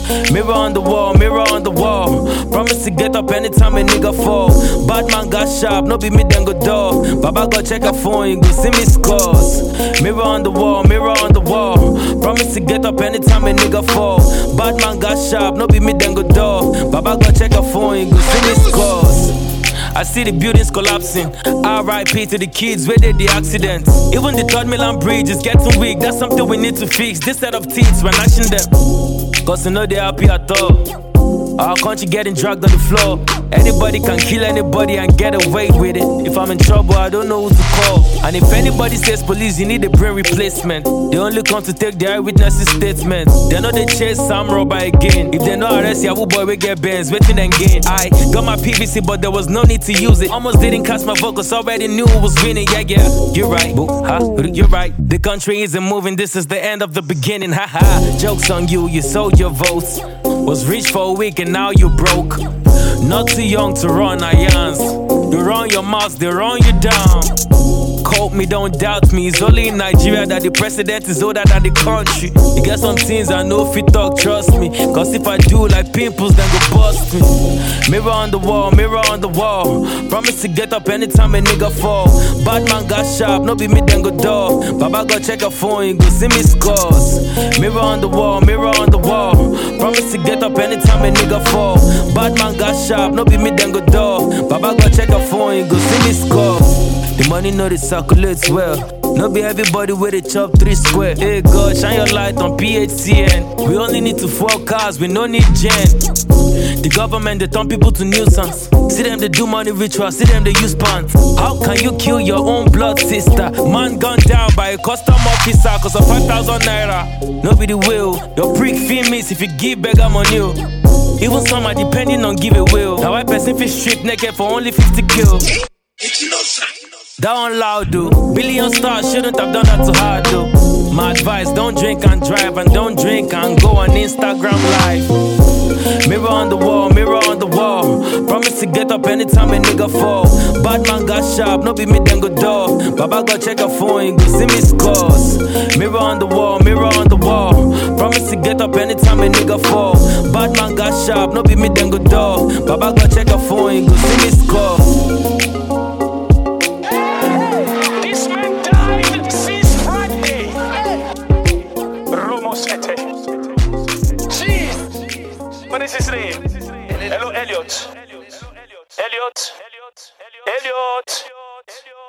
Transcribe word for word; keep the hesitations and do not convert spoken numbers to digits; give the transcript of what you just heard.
Mirror on the wall, mirror on the wall. Promise to get up anytime a nigga fall. Bad man got sharp, no be me then go door. Baba go check a phone, you go see me scores. Mirror on the wall, mirror on the wall. Promise to get up anytime a nigga fall. Bad man got sharp, no be me then go door. Baba go check a phone, you go see me scores. I see the buildings collapsing. R I P to the kids where they the accident. Even the third Milan bridge is getting weak. That's something we need to fix. This set of teeth, we're gnashing them. Cause you know they happy at all. Our country getting dragged on the floor. Anybody can kill anybody and get away with it. If I'm in trouble, I don't know who to call. And if anybody says police, you need a brain replacement. They only come to take their eyewitnesses' statements. They know they chase Sam Robber again. If they know arrest Yahoo boy, we get bans, waiting and gain. I got my P V C, but there was no need to use it. Almost didn't cast my vote, cause already knew who was winning. Yeah, yeah, you're right, boo, huh? You're right. The country isn't moving, this is the end of the beginning, haha. Joke's on you, you sold your votes. Was rich for a week and now you broke. Not too young to run irons. They run your mouth, they run you down. Quote me, don't doubt me. It's only in Nigeria that the president is older than the country. You get some things I know if you talk, trust me. Cause if I do like pimples, then go bust me. Mirror on the wall, mirror on the wall. Promise to get up anytime a nigga fall. Bad man got sharp, no be me then go door. Baba go check a phone, you go see me scores. Mirror on the wall, mirror on the wall. Promise to get up anytime a nigga fall. Bad man got sharp, no be me then go door. Baba go check a phone, you go see me scores. The money know it circulates well. No be everybody with a chop three square. Hey God, shine your light on P H C N. We only need to four cars, we no need gen. The government, they turn people to nuisance. See them, they do money ritual, see them, they use pants. How can you kill your own blood sister? Man gunned down by a custom officer cause of five thousand naira. No be the will. Your prick feel miss if you give beggar money. Even some are depending on give a will. Now why person feel strip naked for only fifty kills? That one loud, dude. Billion stars shouldn't have done that too hard, dude. My advice, don't drink and drive, and don't drink and go on Instagram live. Mirror on the wall, mirror on the wall. Promise to get up anytime a nigga fall. Bad man got sharp, no be me then go door. Baba go check a phone, you go see me scores. Mirror on the wall, mirror on the wall. Promise to get up anytime a nigga fall. Bad man got sharp, no be me then go door. Baba go check a phone, you go see me scores. What is his name? Hello, Elliot. Elliot. Elliot. Elliot.